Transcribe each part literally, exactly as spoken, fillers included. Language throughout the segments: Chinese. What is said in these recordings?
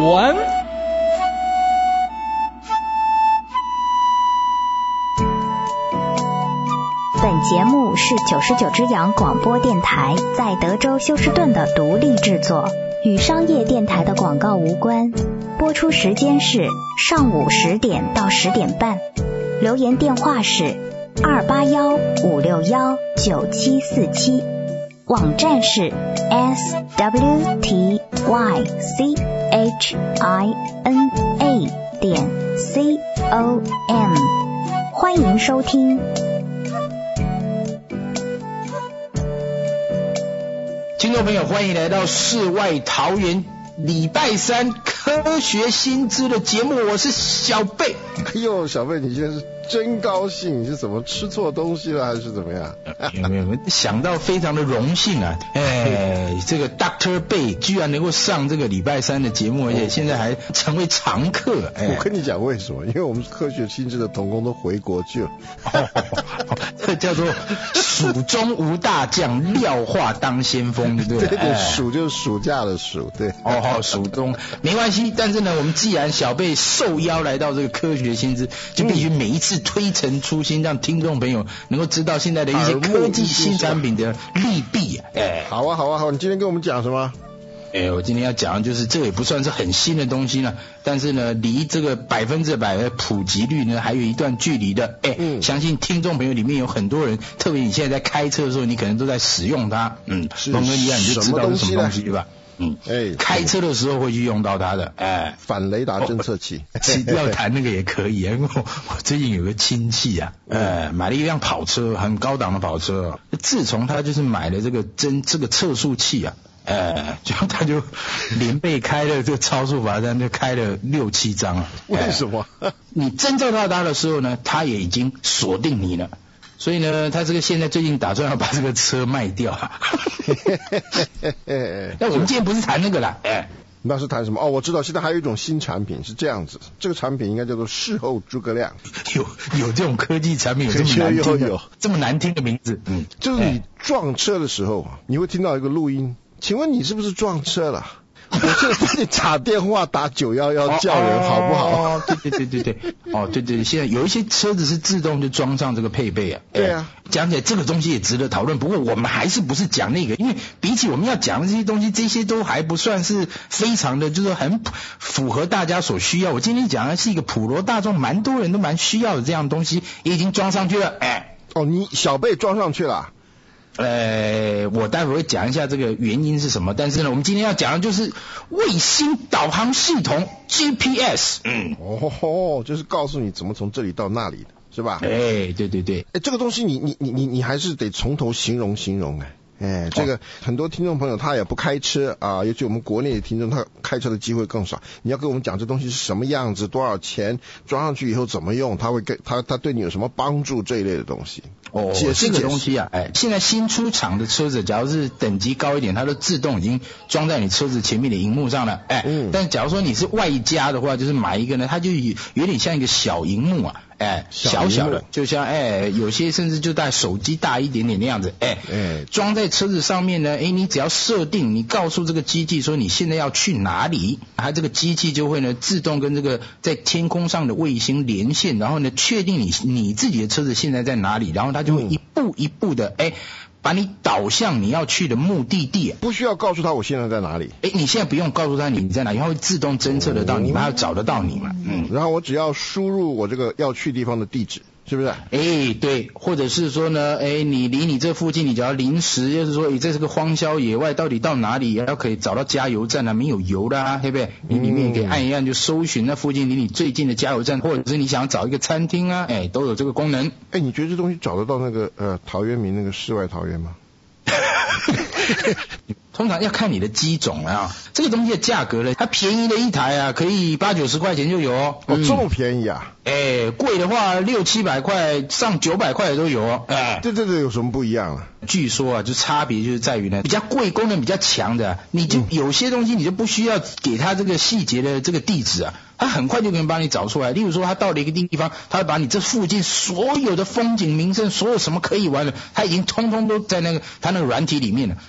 湾。 本节目是九十九只羊广播电台在德州休斯顿的独立制作，与商业电台的广告无关。播出时间是上午十点到十点半。留言电话是二八幺五六幺九七四七，网站是 s w t y c h i n a 点 c o m， 欢迎收听。 听众朋友，欢迎来到世外桃源礼拜三科学新知的节目，我是小贝。 哎呦，小贝，你现在是真高兴，你是怎么吃错东西了，还是怎么样？ 没有没有，想到非常的荣幸啊！哎，这个 Doctor 贝居然能够上这个礼拜三的节目，而且现在还成为常客。哎， 我跟你讲为什么？因为我们科学新知的同工都回国去了。 哦哦、这叫做蜀中无大将，廖化当先锋，对不对？ 对对，蜀就是暑假的暑，对。 哦哦，蜀中没关系，但是呢，我们既然小贝受邀来到这个科学新知，就必须每一次推陈出新，让听众朋友能够知道现在的一些科技新产品的利弊。哎， 好啊好啊好，你今天跟我们讲什么？ 哎，我今天要讲的就是这个也不算是很新的东西呢，但是呢，离这个百分之百的普及率呢还有一段距离的。哎、嗯，相信听众朋友里面有很多人，特别你现在在开车的时候，你可能都在使用它。嗯，龙哥一样你就知道是什么东西吧？嗯，哎，开车的时候会去用到它的。哎， 反雷达侦测器。 要谈那个也可以，因为我我最近有个亲戚啊，呃，买了一辆跑车，很高档的跑车。自从他就是买了这个侦这个测速器啊。呃，就他就连被开了这个超速罚单，就开了六七张了。 为什么？ 呃、你侦测到他的时候呢，他也已经锁定你了，所以呢，他这个现在最近打算要把这个车卖掉。那我们今天不是谈那个啦，哎， 那是谈什么？哦，我知道，现在还有一种新产品是这样子，这个产品应该叫做事后诸葛亮。 有有这种科技产品，有这么难听的，有有有这么难听的名字。嗯， 就是你撞车的时候，你会听到一个录音。请问你是不是撞车了？我现在帮你打电话打九一一叫人好不好？ 哦，对对对对对，哦对对，现在有一些车子是自动就装上这个配备啊。 对啊， 讲起来这个东西也值得讨论，不过我们还是不是讲那个，因为比起我们要讲的这些东西，这些都还不算是非常的，就是很符合大家所需要。我今天讲的是一个普罗大众，蛮多人都蛮需要的这样的东西，也已经装上去了。哎， 哦，你小贝装上去了。 呃，我待会会讲一下这个原因是什么，但是呢，我们今天要讲的就是卫星导航系统 G P S。嗯， 哦，就是告诉你怎么从这里到那里的，是吧？ 哎，对对对， 哎，这个东西你你你你你还是得从头形容形容哎。哎，这个很多听众朋友他也不开车啊，尤其我们国内的听众，他开车的机会更少。你要跟我们讲这东西是什么样子，多少钱，装上去以后怎么用，他会给他他对你有什么帮助这一类的东西。 哦，解释这个东西啊，哎，现在新出厂的车子，假如是等级高一点，它都自动已经装在你车子前面的荧幕上了，哎，嗯，但假如说你是外加的话，就是买一个呢，它就有有点像一个小荧幕啊。哎，小小的，就像哎，有些甚至就带手机大一点点那样子，哎，哎，装在车子上面呢，哎，你只要设定，你告诉这个机器说你现在要去哪里，它这个机器就会呢自动跟这个在天空上的卫星连线，然后呢确定你你自己的车子现在在哪里，然后它就会一步一步的哎。把你导向你要去的目的地， 不需要告诉他我现在在哪里。 哎，你现在不用告诉他你在哪里，它会自动侦测得到你，它要找得到你嘛。 嗯，然后我只要输入我这个要去地方的地址，是不是？ 哎，对，或者是说呢，哎，你离你这附近，你只要临时，就是说，你这是个荒郊野外，到底到哪里也要可以找到加油站啊，没有油的啊，对不对？你里面可以按一按就搜寻那附近离你最近的加油站，或者是你想找一个餐厅啊，哎，都有这个功能。 哎，你觉得这东西找得到那个呃陶渊明那个世外桃源吗？ 通常要看你的机种啊，这个东西的价格呢，它便宜的一台啊，可以八九十块钱就有哦。 哦，这么便宜啊？ 哎，贵的话六七百块，上九百块的都有哦。哎， 对对对，有什么不一样啊？ 据说啊，就差别就是在于呢，比较贵、功能比较强的，你就有些东西你就不需要给它这个细节的这个地址啊，它很快就可以帮你找出来。例如说，它到了一个地方，它会把你这附近所有的风景名胜，所有什么可以玩的，它已经通通都在那个它那个软体里面了。一按。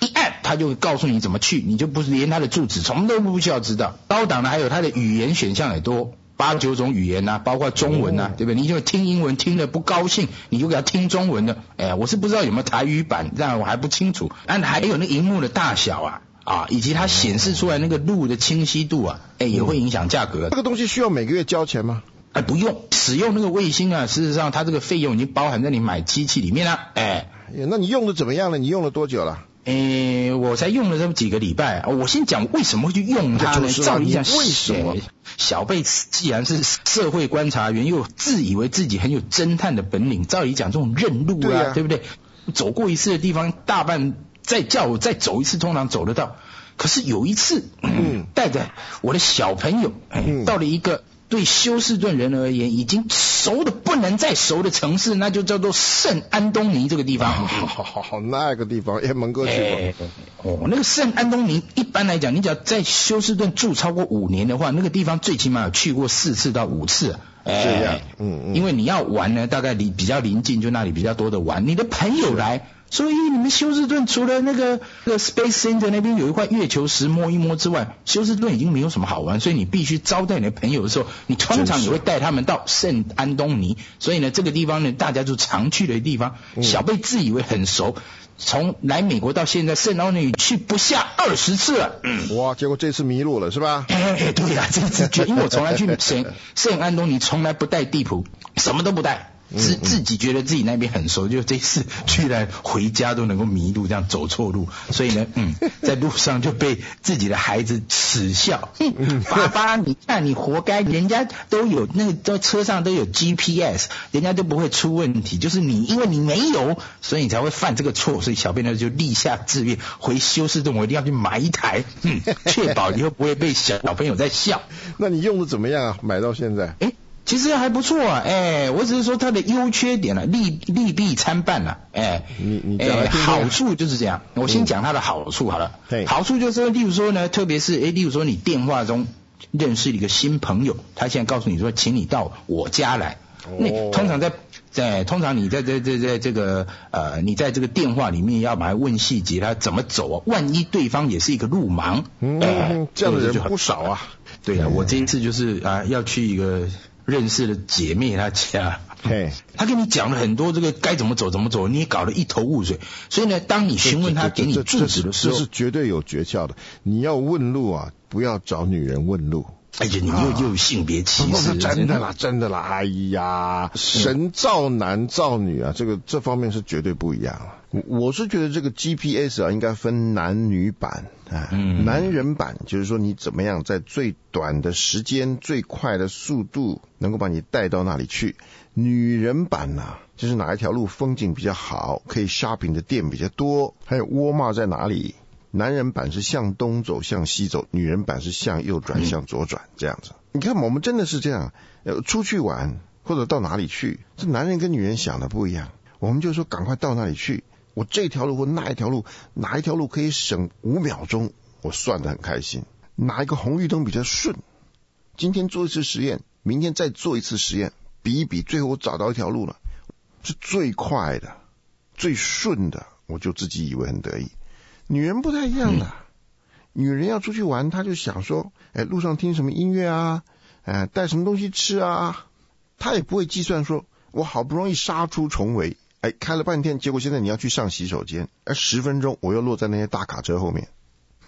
他就告诉你怎么去，你就不连他的住址从都不需要知道。高档的还有他的语言选项也多，八九种语言啊，包括中文啊，对不对？你就听英文听了不高兴，你就给他听中文的。哎，我是不知道有没有台语版，这样我还不清楚。但还有那荧幕的大小啊。啊，以及它显示出来那个路的清晰度啊，哎，也会影响价格。 这个东西需要每个月交钱吗？ 哎，不用，使用那个卫星啊，事实上它这个费用已经包含在你买机器里面了。哎， 那你用的怎么样了？你用了多久了？ 哎，我才用了这么几个礼拜。我先讲为什么会去用它呢？照理讲， 为什么？ 小贝既然是社会观察员，又自以为自己很有侦探的本领，照理讲这种认路啊，对啊，对不对？走过一次的地方，大半。再叫我再走一次，通常走得到。可是有一次，嗯，带着我的小朋友，哎，嗯、到了一个对休斯顿人而言已经熟的不能再熟的城市，那就叫做圣安东尼这个地方。 好好好好，那个地方也蒙过去过。 哎、哦，那个圣安东尼，一般来讲，你只要在休斯顿住超过五年的话，那个地方最起码有去过四次到五次。 哎、这样，嗯嗯， 因为你要玩呢，大概离比较临近，就那里比较多的玩。你的朋友来。所以你们休斯顿除了那个那个 Space Center 那边有一块月球石摸一摸之外，休斯顿已经没有什么好玩，所以你必须招待你的朋友的时候，你通常也会带他们到圣安东尼。所以呢，这个地方呢，大家就常去的地方。嗯、小贝自以为很熟，从来美国到现在，圣安东尼去不下二十次了。嗯、 哇，结果这次迷路了是吧？ 哎、欸，对呀、啊，这次就因为我从来去圣圣安东尼，从来不带地图，什么都不带。自自己觉得自己那边很熟，就这次居然回家都能够迷路，这样走错路，所以呢，嗯，在路上就被自己的孩子耻笑。嗯，爸爸，你看你活该，人家都有那个在车上都有 G P S， 人家都不会出问题，就是你因为你没有，所以你才会犯这个错。所以小贝呢就立下志愿，回休斯顿我一定要去买一台，嗯，确保以后不会被小朋友在笑。 那你用的怎么样啊？买到现在？ 哎。其实还不错啊，哎，我只是说它的优缺点了、啊，利利弊参半了、啊，哎， 你你哎，好处就是这样。我先讲它的好处好了，嗯、好处就是说，例如说呢，特别是哎，例如说你电话中认识了一个新朋友，他现在告诉你说，请你到我家来。哦、那通常在在通常你在在在在这个呃，你在这个电话里面要把它问细节，他怎么走啊？万一对方也是一个路盲， 嗯，呃、这样的人不少啊。 对啊，我这一次就是啊，要去一个。认识的姐妹她家， 嘿， 她跟你讲了很多这个该怎么走怎么走，你也搞得一头雾水。所以呢，当你询问她给你住址的时候， 这是绝对有诀窍的。你要问路啊，不要找女人问路。 哎呀，你又、啊、又有性别歧视， 真的啦，真的啦！哎呀，神造男造女啊，这个这方面是绝对不一样了。我是觉得这个 G P S 啊，应该分男女版啊。嗯、男人版就是说你怎么样在最短的时间、最快的速度能够把你带到那里去。女人版呐、啊，就是哪一条路风景比较好，可以 shopping 的店比较多，还有沃尔玛在哪里。男人版是向东走向西走，女人版是向右转向左转，这样子。你看我们真的是这样，呃，出去玩或者到哪里去，这男人跟女人想的不一样。我们就说赶快到那里去，我这条路或那一条路，哪一条路可以省五秒钟，我算得很开心。哪一个红绿灯比较顺，今天做一次实验，明天再做一次实验，比一比，最后我找到一条路了，是最快的、最顺的，我就自己以为很得意。女人不太一样的、嗯、女人要出去玩，她就想说，哎，路上听什么音乐啊，哎，带什么东西吃啊，她也不会计算说，我好不容易杀出重围，哎，开了半天，结果现在你要去上洗手间，哎，十分钟我又落在那些大卡车后面，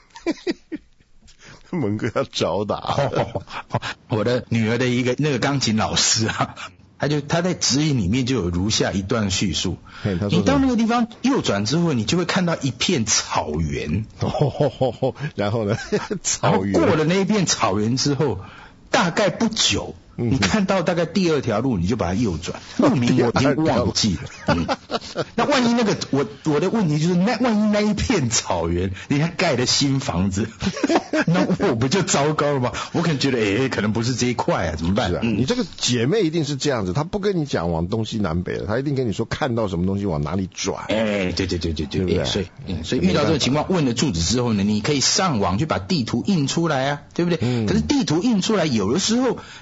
蒙哥要找打、 哦。我的女儿的一个那个钢琴老师啊。他就他在指引里面就有如下一段叙述，你到那个地方右转之后，你就会看到一片草原， 哦、然后呢，草原然后过了那一片草原之后，大概不久。你看到大概第二条路，你就把它右转。路名我已经忘记了。嗯、那万一那个我我的问题就是，那万一那一片草原人家盖的新房子，那我不就糟糕了吗？我可能觉得，哎、欸，可能不是这一块啊，怎么办？ 是啊，嗯、你这个姐妹一定是这样子，她不跟你讲往东西南北的，她一定跟你说看到什么东西往哪里转。 哎、欸，对对对对对， 对不对？ 所以、嗯，所以遇到这个情况，问了住址之后呢，你可以上网去把地图印出来啊，对不对？嗯、可是地图印出来，有的时候你虽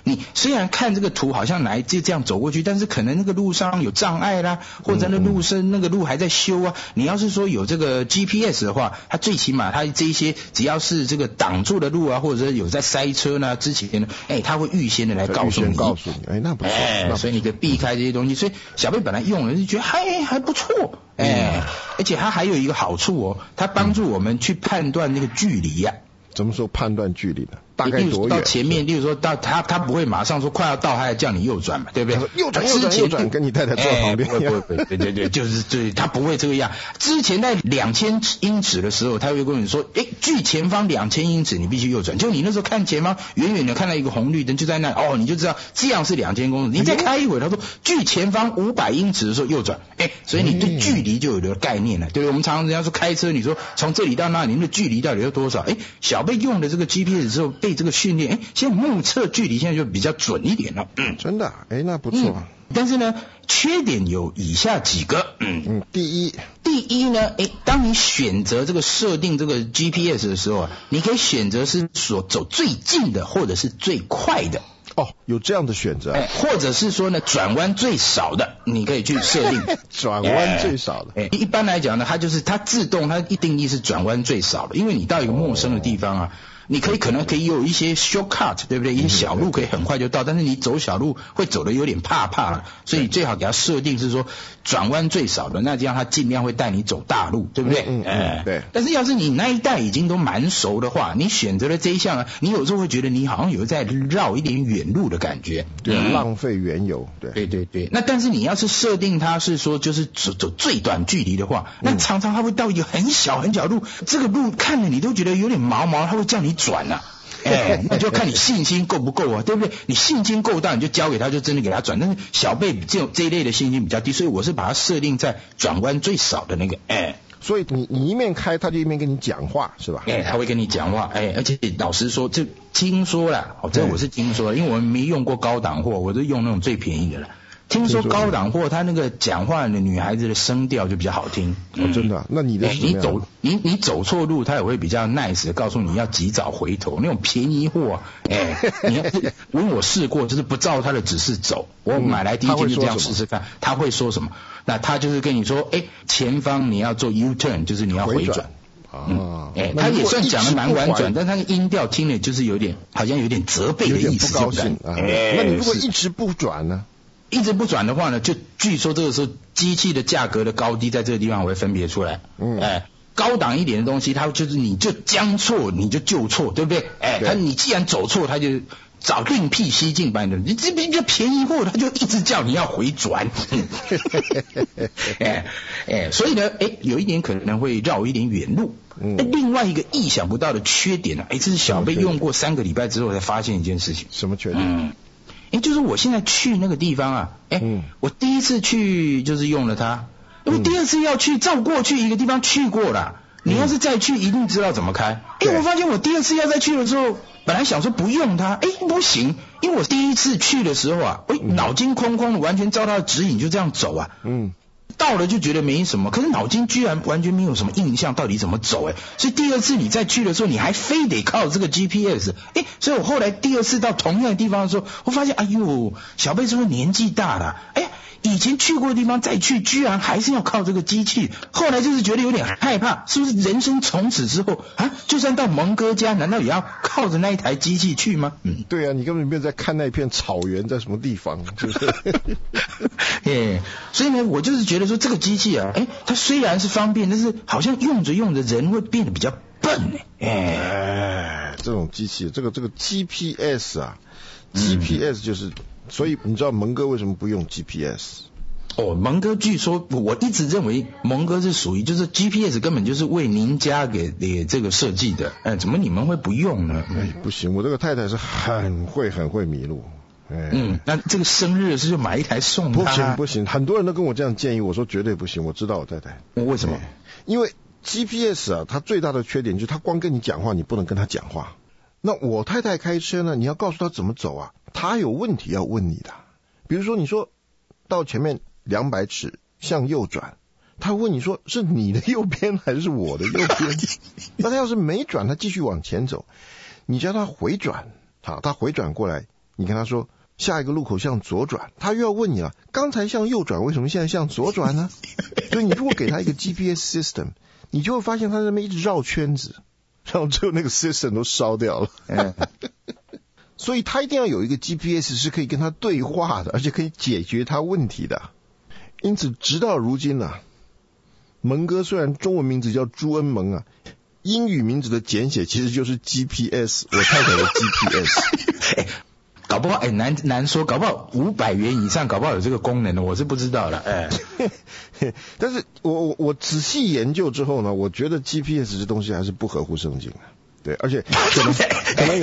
虽然看这个图好像来就这样走过去，但是可能那个路上有障碍啦，或者那路是那个路还在修啊。你要是说有这个 G P S 的话，它最起码它这一些只要是这个挡住的路啊，或者是有在塞车呢之前呢，哎，它会预先的来告诉你， 告诉你，哎，那不错， 哎，所以你可以避开这些东西。所以小贝本来用了就觉得还还不错，哎，而且它还有一个好处哦，它帮助我们去判断那个距离呀、啊。 怎么说判断距离呢？大概多远？ 到前面，例如说到他他不会马上说快要到，他还叫你右转嘛，对不对？ 右转右转右转，跟你太太坐旁边。 不不不，对对对，就是对，他不会这个样。之前在两千英尺的时候，他会跟你说，哎，距前方两千英尺，你必须右转。就你那时候看前方，远远的看到一个红绿灯就在那，哦，你就知道这样是两千公里。你再开一会，他说距前方五百英尺的时候右转，哎，所以你对距离就有了概念了，对不对？我们常常人家说开车，你说从这里到那里，那距离到底有多少？哎，小贝用了这个 G P S 之后，被这个训练，哎，现在目测距离现在就比较准一点了。嗯， 真的，哎，那不错。 嗯，但是呢，缺点有以下几个。嗯嗯，第一， 第一呢，哎，当你选择这个设定这个 G P S 的时候啊，你可以选择是所走最近的，或者是最快的。 哦，有这样的选择， 哎，或者是说呢，转弯最少的，你可以去设定转弯最少的。 哎，一般来讲呢，它就是它自动，它一定义是转弯最少的，因为你到一个陌生的地方啊。你可以可能可以有一些 shortcut， 对不对？一些小路可以很快就到，但是你走小路会走得有点怕怕了，所以最好给它设定是说转弯最少的，那这样它尽量会带你走大路，对不对？ 嗯嗯，对。 但是要是你那一带已经都蛮熟的话，你选择了这一项呢，你有时候会觉得你好像有在绕一点远路的感觉， 对，嗯、浪费原油，对， 对对对。那但是你要是设定它是说就是走走最短距离的话，那常常它会到一个很小很小路，这个路看了你都觉得有点毛毛，它会叫你转啊，哎，那就看你信心够不够啊，对不对？你信心够大，你就交给他，就真的给他转。但是小贝这种这一类的信心比较低，所以我是把它设定在转弯最少的那个，哎。 所以你你一面开，他就一面跟你讲话，是吧？ 哎，他会跟你讲话，哎，而且老实说，这听说啦，哦，这我是听说，因为我们没用过高档货，我都用那种最便宜的了。听说高档货，他那个讲话的女孩子的声调就比较好听。 哦，真的、啊？那你的是怎么样？ 你走你你走错路，他也会比较 nice 的告诉你要及早回头。那种便宜货，哎，你要是因为我试过，就是不照他的指示走，我买来第一天就这样试试看，他会说什么？那他就是跟你说，哎，前方你要做 U turn， 就是你要回转。 啊， 哎、嗯，他也算讲的蛮婉转，但他的音调听了就是有点，好像有点责备的意思， 不高兴啊。哎、那你如果一直不转呢？ 一直不转的话呢，就据说这个时候机器的价格的高低在这个地方会分别出来。嗯，哎，高档一点的东西，它就是你就将错你就就错，对不对？哎，他你既然走错，他就找另辟蹊径把你的，你这边就便宜货，他就一直叫你要回转。哎哎，所以呢，哎，有一点可能会绕一点远路。嗯，另外一个意想不到的缺点呢、啊，哎，这是小贝用过三个礼拜之后才发现一件事情。 什么缺点？ 嗯。哎，就是我现在去那个地方啊，哎、嗯，我第一次去就是用了它，因为第二次要去，照过去一个地方去过了，嗯、你要是再去，一定知道怎么开。哎、嗯，我发现我第二次要再去的时候，本来想说不用它，哎，不行，因为我第一次去的时候啊，哎，脑筋空空的，完全照它的指引就这样走啊，嗯。到了就觉得没什么，可是脑筋居然完全没有什么印象，到底怎么走哎？所以第二次你再去的时候，你还非得靠这个 G P S 哎，所以我后来第二次到同样的地方的时候，我发现哎呦，小贝是不是年纪大了？哎，以前去过的地方再去，居然还是要靠这个机器。后来就是觉得有点害怕，是不是人生从此之后啊，就算到蒙哥家，难道也要靠着那一台机器去吗？ 嗯，对啊，你根本没有在看那片草原在什么地方，是不是？ 哎，所以呢，我就是觉得说这个机器啊，哎，它虽然是方便，但是好像用着用着人会变得比较笨哎。 哎，这种机器，这个这个 G P S 啊、嗯、，G P S 就是，所以你知道蒙哥为什么不用 G P S？ 哦，蒙哥据说，我一直认为蒙哥是属于就是 G P S 根本就是为您家给给这个设计的，哎，怎么你们会不用呢？ 哎，不行，我这个太太是很会很会迷路。 嗯，那这个生日是就买一台送他？ 不行不行，很多人都跟我这样建议，我说绝对不行，我知道我太太。 为什么？ 因为 G P S 啊，它最大的缺点就是它光跟你讲话，你不能跟他讲话。那我太太开车呢，你要告诉她怎么走啊，她有问题要问你的。比如说你说到前面两百尺向右转，她问你说是你的右边还是我的右边？那她要是没转，她继续往前走，你叫她回转，好，她回转过来，你跟她说下一个路口向左转，他又要问你了，刚才向右转，为什么现在向左转呢？所以你如果给他一个 G P S system， 你就会发现他在那边一直绕圈子，然后最后那个 system 都烧掉了。嗯所以他一定要有一个 G P S 是可以跟他对话的，而且可以解决他问题的。因此直到如今啊，蒙哥虽然中文名字叫朱恩蒙啊，英语名字的简写其实就是 G P S， 我太太的 G P S 欸搞不好哎、欸、难难说，搞不好五百元以上，搞不好有这个功能的，我是不知道了。哎、 欸，但是我我我仔细研究之后呢，我觉得 G P S 这东西还是不合乎圣经的。对，而且可能可能有。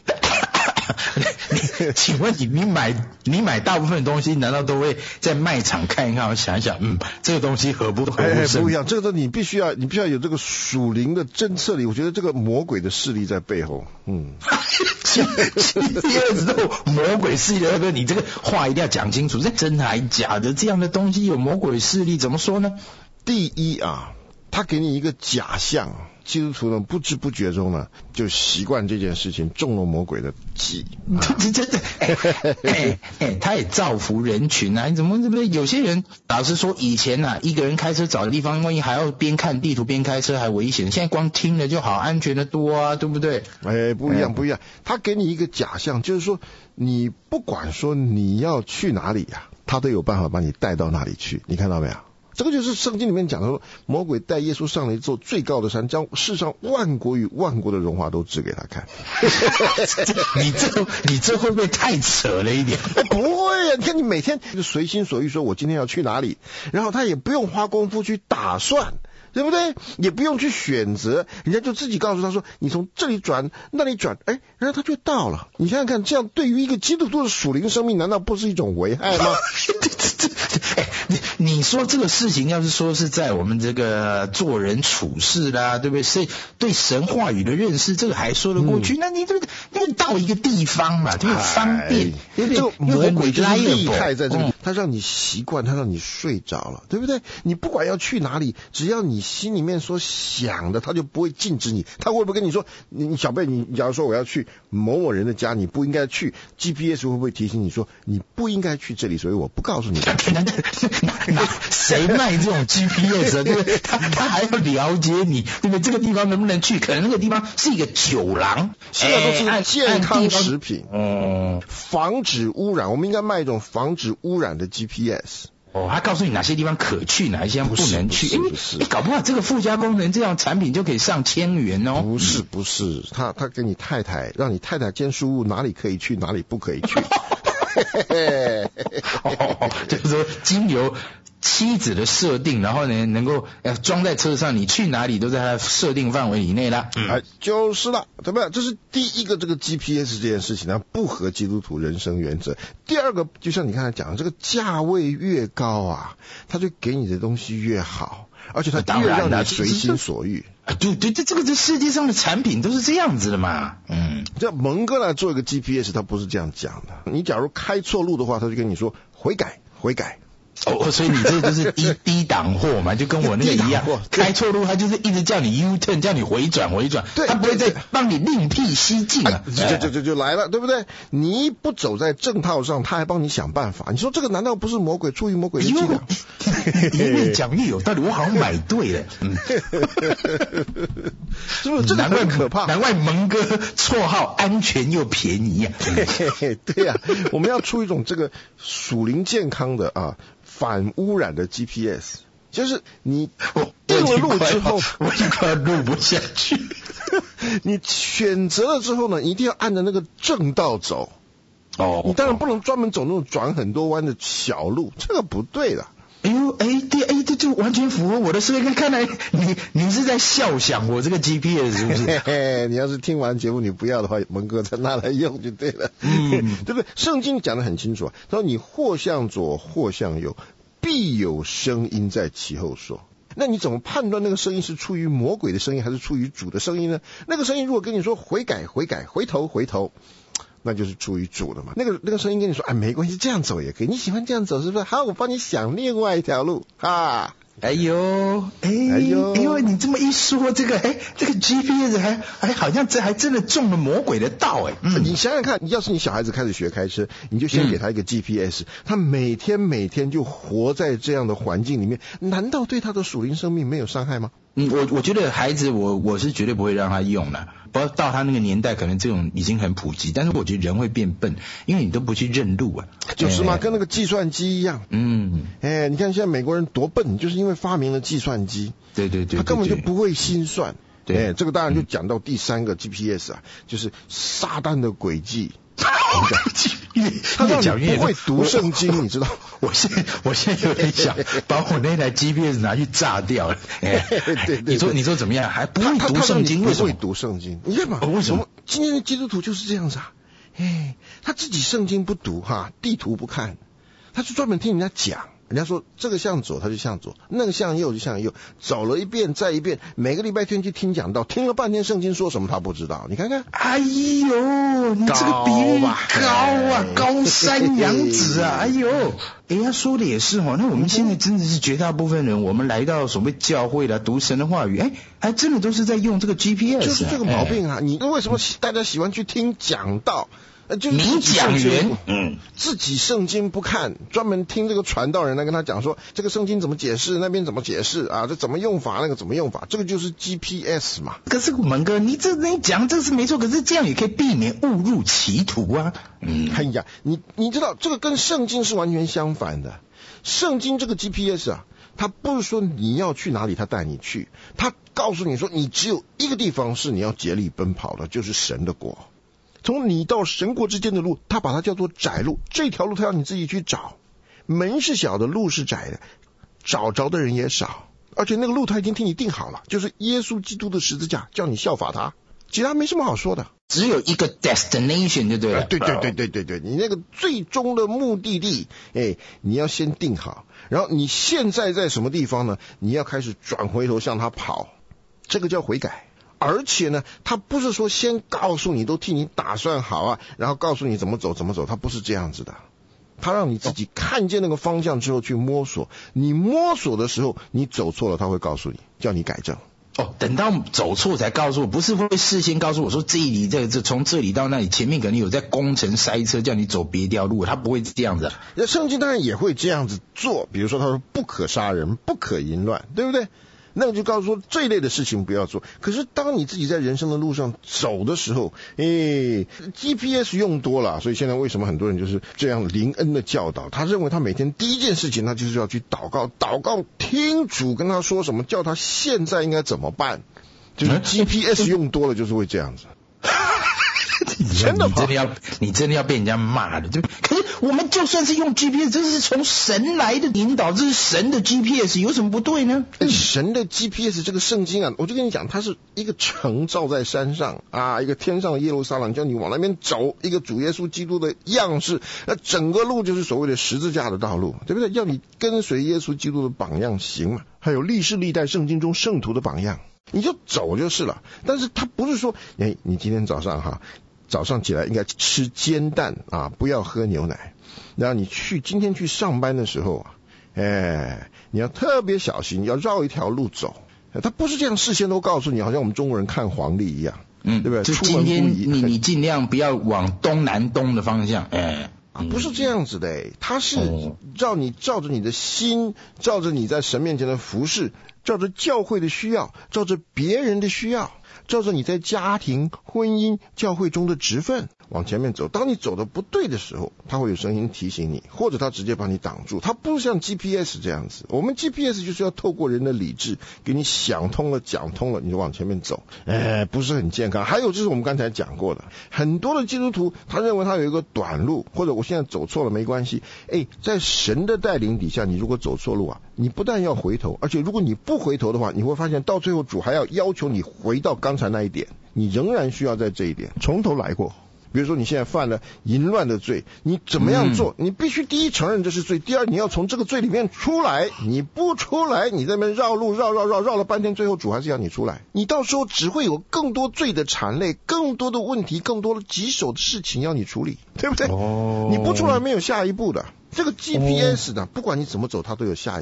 请问你你买你买大部分东西，难道都会在卖场看一看，我想一想，嗯，这个东西合不合乎圣经？ 哎，不一样，这个你必须要你必须要有这个属灵的侦测力，我觉得这个魔鬼的势力在背后。嗯， 第二次都魔鬼势力，那个你这个话一定要讲清楚，这真还假的？这样的东西有魔鬼势力，怎么说呢？ 第一啊，他给你一个假象。基督徒呢，不知不觉中呢，就习惯这件事情，中了魔鬼的计。 这真的，哎哎哎，他也造福人群啊！你怎么对不对？有些人，老实说，以前啊，一个人开车找的地方，万一还要边看地图边开车，还危险。现在光听了就好，安全的多啊，对不对？ 哎，不一样，不一样。他给你一个假象，就是说，你不管说你要去哪里呀、啊，他都有办法把你带到那里去。你看到没有？这个就是圣经里面讲的说，魔鬼带耶稣上了一座最高的山，将世上万国与万国的荣华都指给他看。 你这你这会不会太扯了一点？ 哎，不会啊！你看你每天就随心所欲说我今天要去哪里，然后他也不用花功夫去打算，对不对？也不用去选择，人家就自己告诉他说你从这里转那里转，哎，然后他就到了。你想想看，这样对于一个基督徒的属灵生命，难道不是一种危害吗？ 哎，你你说这个事情，要是说是在我们这个做人处事啦，对不对？是对神话语的认识，这个还说得过去。嗯、那你这个那个到一个地方嘛，就方便，对不对？ 这个魔鬼就是厉害在这里， 嗯、 他让你习惯，他让你睡着了，对不对？你不管要去哪里，只要你心里面所想的，他就不会禁止你。他会不会跟你说，你小贝，你假如说我要去某某人的家，你不应该去 ，G P S 会不会提醒你说你不应该去这里，所以我不告诉你。 谁卖这种 G P S 啊？对不对？他他还要了解你，对不对？这个地方能不能去？可能那个地方是一个酒廊， 现在都是健康食品， 嗯， 防止污染。我们应该卖一种防止污染的 G P S。 哦，他告诉你哪些地方可去，哪些地方不能去。 不是，不是， 哎，搞不好这个附加功能，这样产品就可以上千元哦。 不是，不是，他他给你太太，让你太太先输入哪里可以去，哪里不可以去。 哦，就是说经由妻子的设定，然后呢，能够呃装在车上，你去哪里都在它设定范围以内啦。 嗯，哎，就是了，对不对？这是第一个，这个 G P S 这件事情呢，不合基督徒人生原则。第二个，就像你刚才讲的，这个价位越高啊，他就给你的东西越好，而且他越让你随心所欲。 啊，对对，这这个这世界上的产品都是这样子的嘛。嗯， 这蒙哥来做一个 G P S， 他不是这样讲的。你假如开错路的话，他就跟你说悔改，悔改。 哦，所以你这个就是低低档货嘛，就跟我那个一样，开错路他就是一直叫你 U turn， 叫你回转回转，他不会再帮你另辟蹊径啊， 就就就就来了，对不对？你不走在正道上，他还帮你想办法。你说这个难道不是魔鬼出于魔鬼的伎俩？ 你越讲越有道理，我好像买对了，嗯， 是不是？这个很可怕， 难怪蒙哥绰号安全又便宜啊。 对呀、啊，我们要出一种这个属灵健康的啊。反污染的 G P S， 就是你定了路之后， 我就快录不下去。 你选择了之后呢，你一定要按着那个正道走。哦，你当然不能专门走那种转很多弯的小路，这个不对的。 哎呦，哎，对，哎，这就完全符合我的思维。看来你你是在笑想我这个 G P S 是不是？ 嘿嘿，你要是听完节目你不要的话，蒙哥再拿来用就对了。嗯，对不对？圣经讲得很清楚啊，他说你或向左或向右，必有声音在其后说。那你怎么判断那个声音是出于魔鬼的声音还是出于主的声音呢？那个声音如果跟你说悔改悔改回头回头，那就是出于主的嘛。那个那个声音跟你说，哎，没关系，这样走也可以，你喜欢这样走是不是？好，我帮你想另外一条路啊。 哎呦，哎，哎呦，哎呦，你这么一说，这个，哎，这个 G P S 还，哎，好像这还真的中了魔鬼的道，哎。 嗯，你想想看，要是你小孩子开始学开车，你就先给他一个 G P S，、嗯、他每天每天就活在这样的环境里面，难道对他的属灵生命没有伤害吗？ 嗯，我我觉得孩子我我是绝对不会让他用的，不过到他那个年代可能这种已经很普及，但是我觉得人会变笨，因为你都不去认路啊。 就是嘛，跟那个计算机一样。 嗯， 哎，你看现在美国人多笨，就是因为发明了计算机。 对对 对, 对, 对， 他根本就不会心算。 对， 哎，这个当然就讲到第三个 G P S 啊，嗯、就是撒旦的诡计。他让你不会读圣经，你知道？ 我现在我现在有点想把我那台 G P S 拿去炸掉了。哎， 对对对， 你说你说怎么样？还不会读圣经？为什么？ 不会读圣经？你看嘛，为什么？今天的基督徒就是这样子啊？哎，他自己圣经不读哈，地图不看，他就专门听人家讲。人家说这个向左他就向左，那个向右就向右，走了一遍再一遍，每个礼拜天去听讲道，听了半天圣经说什么他不知道，你看看。 哎呦，你这个比喻高啊，高山仰止啊，哎呦，哎他说的也是哦，那我们现在真的是绝大部分人，我们来到所谓教会啦，读神的话语，哎，还真的都是在用这个 G P S， 就是这个毛病啊。你为什么大家喜欢去听讲道？就是名讲员，嗯， 自己圣经不看，专门听这个传道人来跟他讲说，这个圣经怎么解释，那边怎么解释啊，这怎么用法，那个怎么用法，这个就是 G P S 嘛。 可是文哥，你这你讲这是没错，可是这样也可以避免误入歧途啊。 嗯，哎呀，你你知道这个跟圣经是完全相反的。圣经这个 G P S 啊，它不是说你要去哪里，它带你去，它告诉你说，你只有一个地方是你要竭力奔跑的，就是神的国。从你到神国之间的路，他把它叫做窄路，这条路他要你自己去找，门是小的，路是窄的，找着的人也少，而且那个路他已经替你定好了，就是耶稣基督的十字架，叫你效法他，其他没什么好说的， 只有一个 destination 就对了。 对对对对对对，你那个最终的目的地，哎，你要先定好，然后你现在在什么地方呢？你要开始转回头向他跑，这个叫悔改。而且呢，他不是说先告诉你，都替你打算好啊，然后告诉你怎么走怎么走，他不是这样子的。他让你自己看见那个方向之后去摸索，你摸索的时候你走错了，他会告诉你，叫你改正。 哦，等到走错才告诉我，不是会事先告诉我说这里这这从这里到那里前面可能有在工程塞车，叫你走别条路，他不会这样子。 圣经当然也会这样子做，比如说他说不可杀人，不可淫乱，对不对？那个就告诉说这一类的事情不要做。可是当你自己在人生的路上走的时候，诶 G P S 用多了，所以现在为什么很多人就是这样灵恩的教导，他认为他每天第一件事情他就是要去祷告，祷告听主跟他说什么，叫他现在应该怎么办，就是 G P S 用多了就是会这样子。 真的，你真的要，你真的要被人家骂的，对不对？可是我们就算是用 G P S， 这是从神来的引导，这是神的 G P S， 有什么不对呢？ 神的 G P S 这个圣经啊，我就跟你讲，它是一个城罩在山上啊，一个天上的耶路撒冷，叫你往那边走，一个主耶稣基督的样式，那整个路就是所谓的十字架的道路，对不对？要你跟随耶稣基督的榜样行嘛，还有历世历代圣经中圣徒的榜样，你就走就是了。但是他不是说，哎，你今天早上哈。早上起来应该吃煎蛋啊，不要喝牛奶。然后你去今天去上班的时候啊，哎，你要特别小心，要绕一条路走。他不是这样事先都告诉你，好像我们中国人看黄历一样， 嗯， 对不对？ 就今天你你尽量不要往东南东的方向，哎。 啊，不是这样子的，哎，他是照你照着你的心，照着你在神面前的服事，照着教会的需要，照着别人的需要，照着你在家庭、婚姻、教会中的职分往前面走。当你走的不对的时候，他会有声音提醒你，或者他直接把你挡住。他不是像 G P S 这样子，我们 G P S 就是要透过人的理智给你想通了、讲通了，你就往前面走。哎，不是很健康。还有就是我们刚才讲过的，很多的基督徒他认为他有一个短路，或者我现在走错了没关系。哎，在神的带领底下，你如果走错路啊，你不但要回头，而且如果你不回头的话，你会发现到最后主还要要求你回到刚才那一点，你仍然需要在这一点从头来过。比如说你现在犯了淫乱的罪，你怎么样做？嗯、你必须第一承认这是罪，第二你要从这个罪里面出来。你不出来，你在那边绕路绕绕绕绕了半天，最后主还是要你出来。你到时候只会有更多罪的缠累，更多的问题，更多的棘手的事情要你处理，对不对？哦，你不出来没有下一步的。这个 G P S 呢，不管你怎么走，它都有下一步。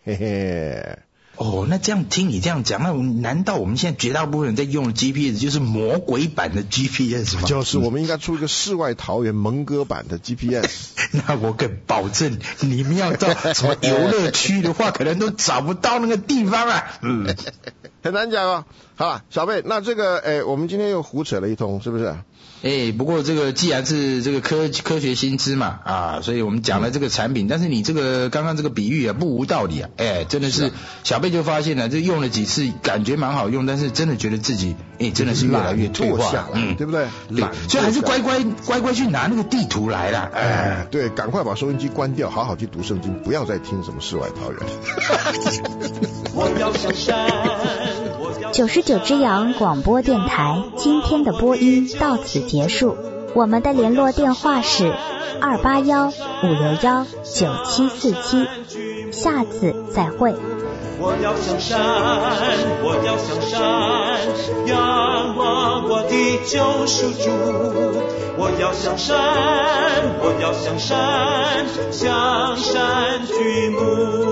嘿嘿。 哦，那这样听你这样讲，那难道我们现在绝大部分人在用的 G P S 就是魔鬼版的 G P S 吗？ 就是我们应该出一个世外桃源蒙哥版的 G P S。 那我敢保证，你们要到什么游乐区的话，可能都找不到那个地方啊。嗯， 很难讲哦。好了，小贝，那这个诶，我们今天又胡扯了一通，是不是？ 哎，不过这个既然是这个科科学新知嘛，啊，所以我们讲了这个产品，嗯、但是你这个刚刚这个比喻啊，不无道理啊，哎，真的是，是、啊、小贝就发现了，这用了几次，感觉蛮好用，但是真的觉得自己，哎，真的是越来越退化了， 嗯，对不对？ 对，所以还是乖乖乖乖去拿那个地图来啦，哎， 哎对，赶快把收音机关掉，好好去读圣经，不要再听什么世外桃源。 我要上山。九十九只羊广播电台今天的播音到此结束，我们的联络电话是二八幺五六幺九七四七，下次再会。 我要上山，我要上山，仰望我的救赎主。我要上山，我要上山，向山举目。